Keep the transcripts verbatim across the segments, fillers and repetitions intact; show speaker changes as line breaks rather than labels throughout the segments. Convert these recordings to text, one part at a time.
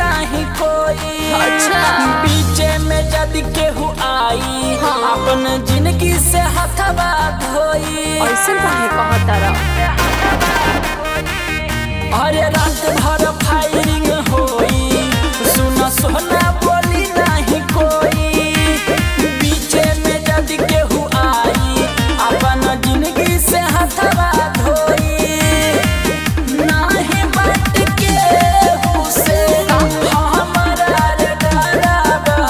नहीं कोई।
अच्छा।
बीचे में जद केहू आई
हाँ।
अपन जिंदगी से हथवा धोई।
ऐसे काहे कहता रहा?
अरे रात भर फायरिंग होई, सुना सोना बोली नहीं कोई। बीचे में जद केहू आई अपन जिंदगी से हथवा धोई। नाही बात केहू से हमरा रे डरावा।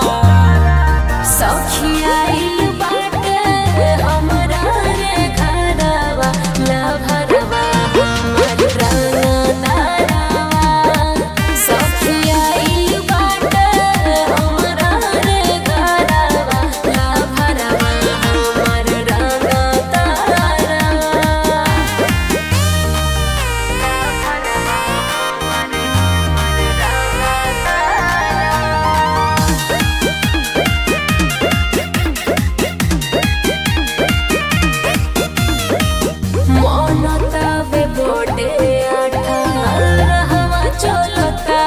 सखिया आइल बाटे हमरा रे घरवा, लभरवा हमर रंगदारवा। सखिया आइल बाटे हमरा रे घरवा, लभरवा हमर रंगदारवा। मोनतावे बोटे अठारहवा चलता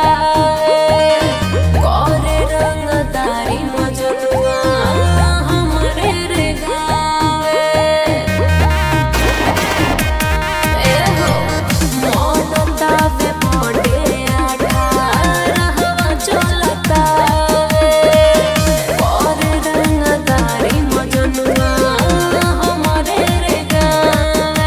करे रंगदारी मजनुआ हमरे रे गावे। एहो मोनतावे बोटे अठारहवा चलता करे रंगदारी मजनुआ हमरे रे गावे।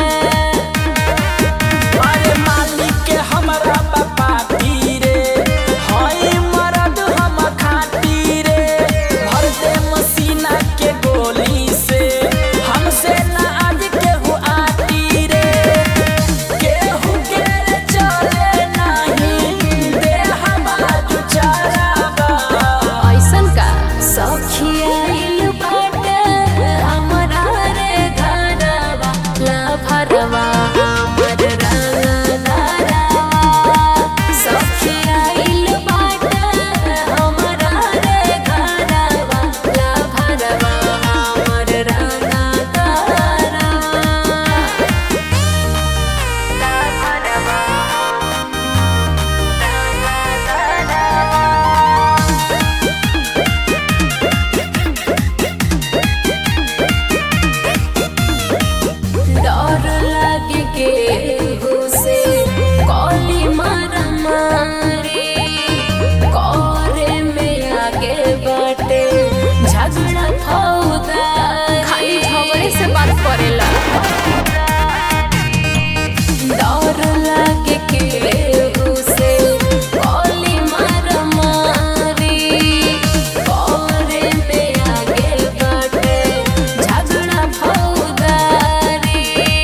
अरे मालिक के हमरा बापा रे, हई मरद हम खाती रे। भर दे मसीना के गोली से, हमसे ना आज केहू आती रे। केहू के चले नहीं दे हमार चरावा।
ऐसन का सखिया आइल बाटे हमरा रे घरवा, लभरवा हमर रंगदारवा। सखिया आइल बाटे हमरा रे घरवा, लभरवा हमर रंगदारवा। डर लागे केहू से कौली मारा मारी, करे में आगे बाटे झगड़ा फौदारी। खाली झगड़े से बात करेला। डर लागे केहू से कौली मारा मारी, करे में आगे बाटे झगड़ा फौदारी।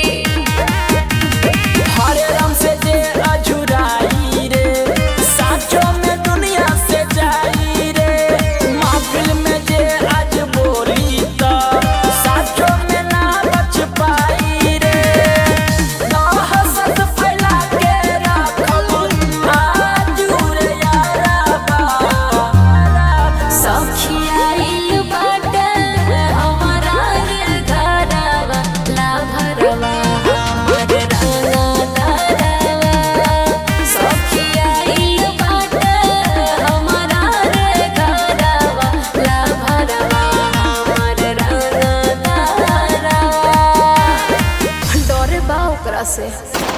हरे राम से जे अझुराई रे, साचो में दुनिया से जाई रे। महफिल में जे आज बोली त साचो में ना बच पाई रे। दहशत फैला के राखब आजू रे याराबा।
सखिया आइल बाटे हमरा रे घरवा, लभरवा हमर रंगदारवा। सखिया आइल बाटे हमरा रे घरवा, लभरवा हमर रंगदारवा। डरे बा ओकरा से।